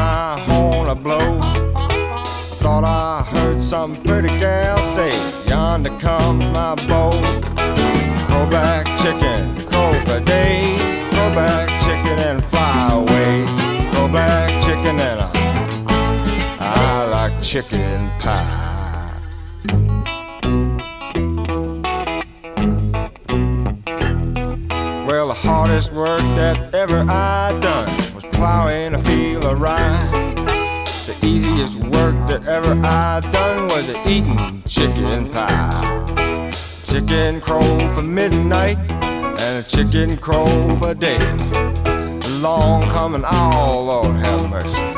my horn a blow. Thought I heard some pretty gal say, yonder comes my beau. Crow back chicken, crow for day. Crow back chicken and fly away. Crow back chicken and I like chicken pie. Well, the hardest work that ever I done was plowing a field of rye. The easiest work that ever I done was eating chicken pie. Chicken crow for midnight and a chicken crow for day. Long coming, oh Lord have mercy.